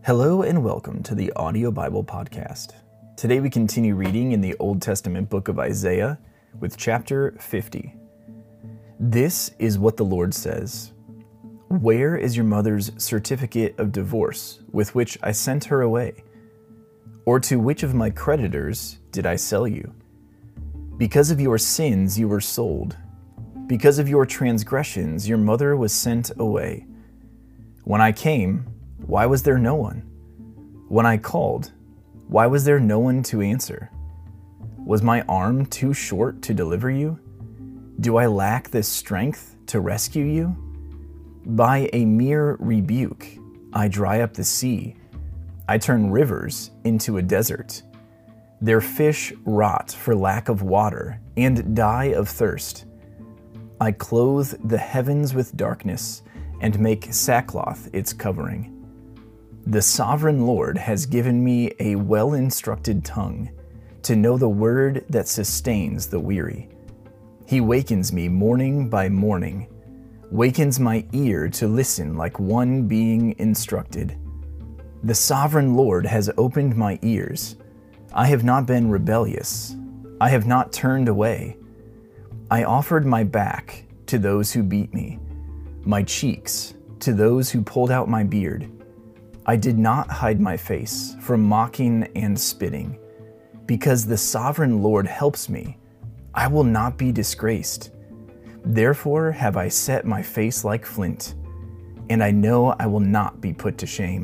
Hello and welcome to the Audio Bible Podcast. Today we continue reading in the Old Testament book of Isaiah with chapter 50. This is what the Lord says. Where is your mother's certificate of divorce with which I sent her away? Or to which of my creditors did I sell you? Because of your sins you were sold. Because of your transgressions your mother was sent away. When I came, why was there no one? When I called, why was there no one to answer? Was my arm too short to deliver you? Do I lack the strength to rescue you? By a mere rebuke, I dry up the sea. I turn rivers into a desert. Their fish rot for lack of water and die of thirst. I clothe the heavens with darkness and make sackcloth its covering. The sovereign Lord has given me a well-instructed tongue to know the word that sustains the weary. He wakens me morning by morning, wakens my ear to listen like one being instructed. The sovereign Lord has opened my ears. I have not been rebellious. I have not turned away. I offered my back to those who beat me, my cheeks to those who pulled out my beard. I did not hide my face from mocking and spitting. Because the sovereign Lord helps me, I will not be disgraced. Therefore have I set my face like flint, and I know I will not be put to shame.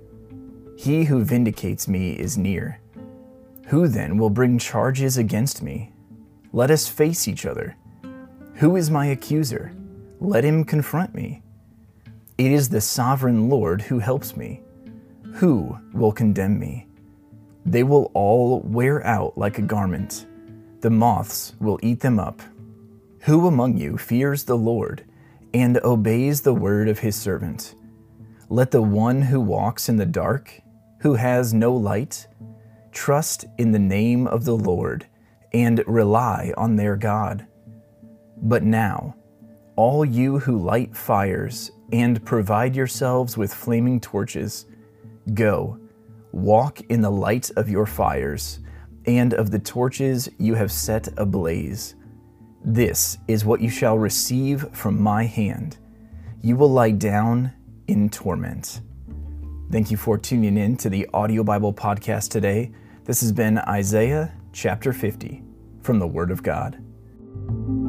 He who vindicates me is near. Who then will bring charges against me? Let us face each other. Who is my accuser? Let him confront me. It is the sovereign Lord who helps me. Who will condemn me? They will all wear out like a garment. The moths will eat them up. Who among you fears the Lord and obeys the word of his servant? Let the one who walks in the dark, who has no light, trust in the name of the Lord and rely on their God. But now, all you who light fires and provide yourselves with flaming torches, go, walk in the light of your fires and of the torches you have set ablaze. This is what you shall receive from my hand. You will lie down in torment. Thank you for tuning in to the Audio Bible Podcast today. This has been Isaiah chapter 50 from the Word of God.